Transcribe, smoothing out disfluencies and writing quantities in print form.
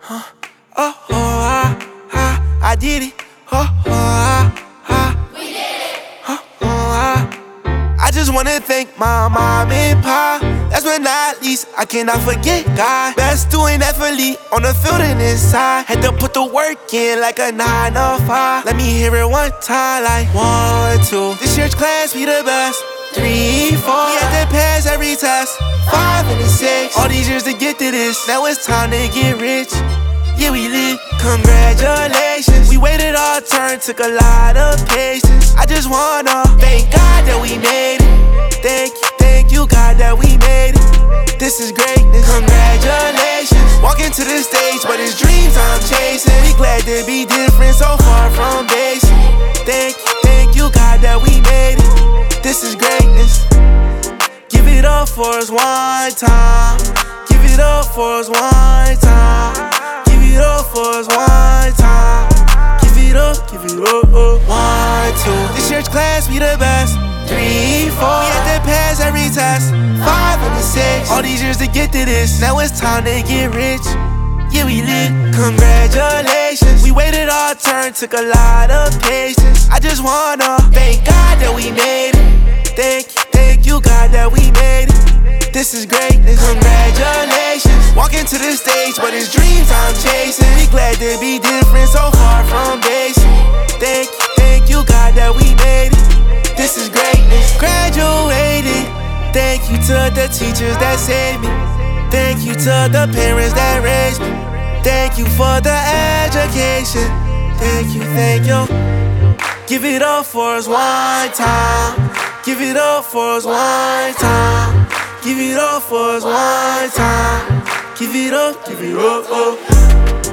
I did it. We did it. I just wanna thank my mom and pop. Last but not least, I cannot forget God. Best doing athlete on the field and inside. Had to put the work in like a 9 to 5. Let me hear it one time like 1, 2. This year's class, we the best. 3, 4. We had to pass every test. 5 and 6. All these years to get to this. Now it's time to get rich. Yeah, we lit. Congratulations. We waited our turn, took a lot of patience. I just wanna thank God that we made it. Thank you, God, that we made it. This is greatness. Congratulations. Walking to the stage, but it's dreams I'm chasing. We glad to be different, so far from basic. Thank you, God, that we made it. This is greatness. Give it up for us one time. Give it up for us one time. Give it up for us one time. Give it up, 1, 2. This year's class, we the best. 3, 4. We had to pass every test. 5 and 6. All these years to get to this. Now it's time to get rich. Yeah, we lit. Congratulations. We waited our turn, took a lot of patience. I just wanna thank God that we made it. Thank you, God, that we made it. This is greatness. Congratulations. Walking to the stage, but it's dreams I'm chasing. We glad to be different, so far from basic. Thank you, God, that we made it. This is greatness. Graduated. Thank you to the teachers that saved me. Thank you to the parents that raised me. Thank you for the education. Thank you. Give it up for us one time. Give it up for us one time. Give it up for us one time. Give it up.